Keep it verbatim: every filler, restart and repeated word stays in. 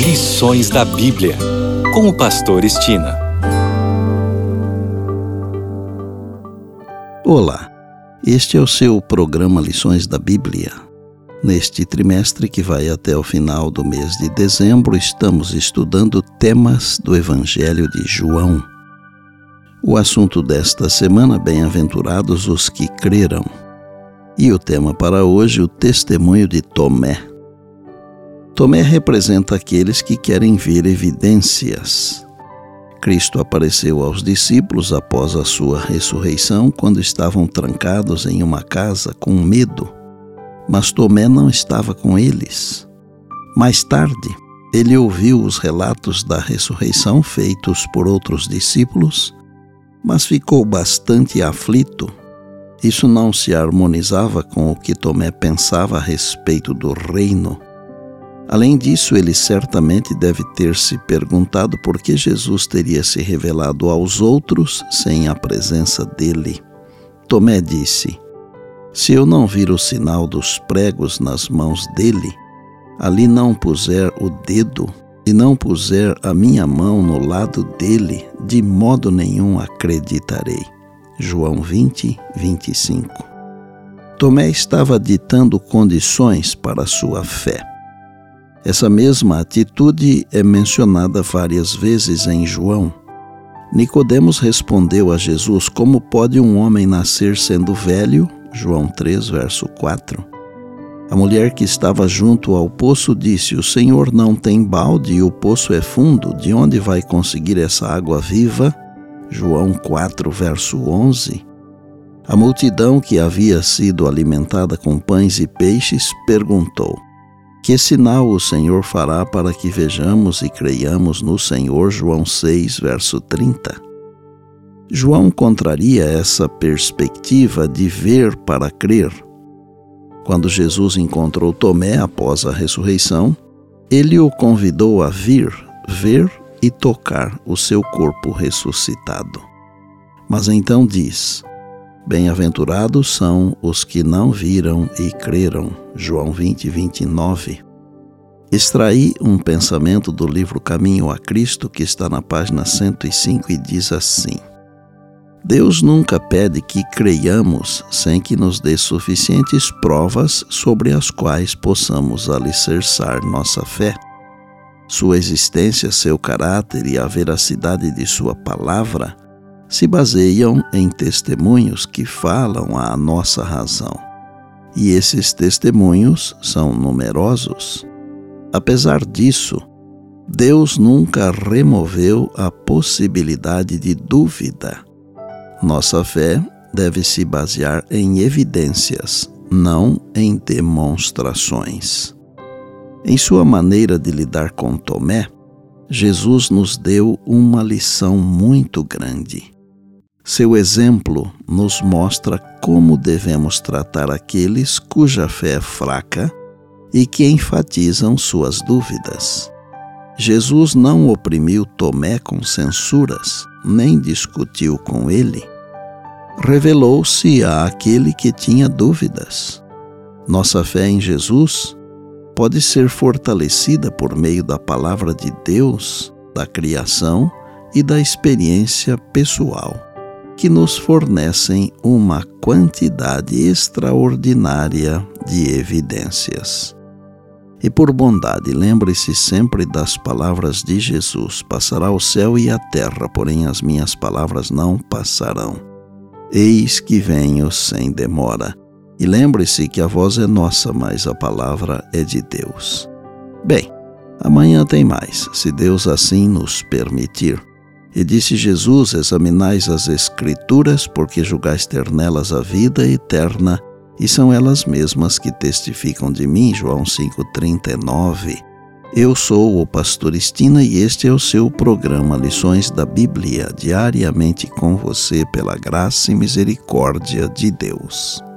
Lições da Bíblia, com o pastor Estina. Olá, este é o seu programa Lições da Bíblia. Neste trimestre que vai até o final do mês de dezembro, estamos estudando temas do Evangelho de João. O assunto desta semana, bem-aventurados os que creram. E o tema para hoje, o testemunho de Tomé. Tomé representa aqueles que querem ver evidências. Cristo apareceu aos discípulos após a sua ressurreição, quando estavam trancados em uma casa com medo. Mas Tomé não estava com eles. Mais tarde, ele ouviu os relatos da ressurreição feitos por outros discípulos, mas ficou bastante aflito. Isso não se harmonizava com o que Tomé pensava a respeito do reino. Além disso, ele certamente deve ter se perguntado por que Jesus teria se revelado aos outros sem a presença dele. Tomé disse: "Se eu não vir o sinal dos pregos nas mãos dele, ali não puser o dedo e não puser a minha mão no lado dele, de modo nenhum acreditarei." João vinte, vinte e cinco. Tomé estava ditando condições para a sua fé. Essa mesma atitude é mencionada várias vezes em João. Nicodemos respondeu a Jesus: "Como pode um homem nascer sendo velho?" João três, verso quatro. A mulher que estava junto ao poço disse: "O Senhor não tem balde e o poço é fundo. De onde vai conseguir essa água viva?" João quatro, verso onze. A multidão que havia sido alimentada com pães e peixes perguntou: "Que sinal o Senhor fará para que vejamos e creiamos no Senhor?" João seis, verso trinta. João contraria essa perspectiva de ver para crer. Quando Jesus encontrou Tomé após a ressurreição, ele o convidou a vir, ver e tocar o seu corpo ressuscitado. Mas então diz: "Bem-aventurados são os que não viram e creram." João vinte, vinte e nove. Extraí um pensamento do livro Caminho a Cristo, que está na página cento e cinco, e diz assim: Deus nunca pede que creiamos sem que nos dê suficientes provas sobre as quais possamos alicerçar nossa fé. Sua existência, seu caráter e a veracidade de sua palavra se baseiam em testemunhos que falam à nossa razão. E esses testemunhos são numerosos. Apesar disso, Deus nunca removeu a possibilidade de dúvida. Nossa fé deve se basear em evidências, não em demonstrações. Em sua maneira de lidar com Tomé, Jesus nos deu uma lição muito grande. Seu exemplo nos mostra como devemos tratar aqueles cuja fé é fraca e que enfatizam suas dúvidas. Jesus não oprimiu Tomé com censuras, nem discutiu com ele. Revelou-se a aquele que tinha dúvidas. Nossa fé em Jesus pode ser fortalecida por meio da palavra de Deus, da criação e da experiência pessoal, que nos fornecem uma quantidade extraordinária de evidências. E por bondade, lembre-se sempre das palavras de Jesus: "Passará o céu e a terra, porém as minhas palavras não passarão. Eis que venho sem demora." E lembre-se que a voz é nossa, mas a palavra é de Deus. Bem, amanhã tem mais, se Deus assim nos permitir. E disse Jesus: "Examinais as Escrituras, porque julgais ter nelas a vida eterna, e são elas mesmas que testificam de mim." João cinco, trinta e nove. Eu sou o pastor Estina e este é o seu programa Lições da Bíblia, diariamente com você pela graça e misericórdia de Deus.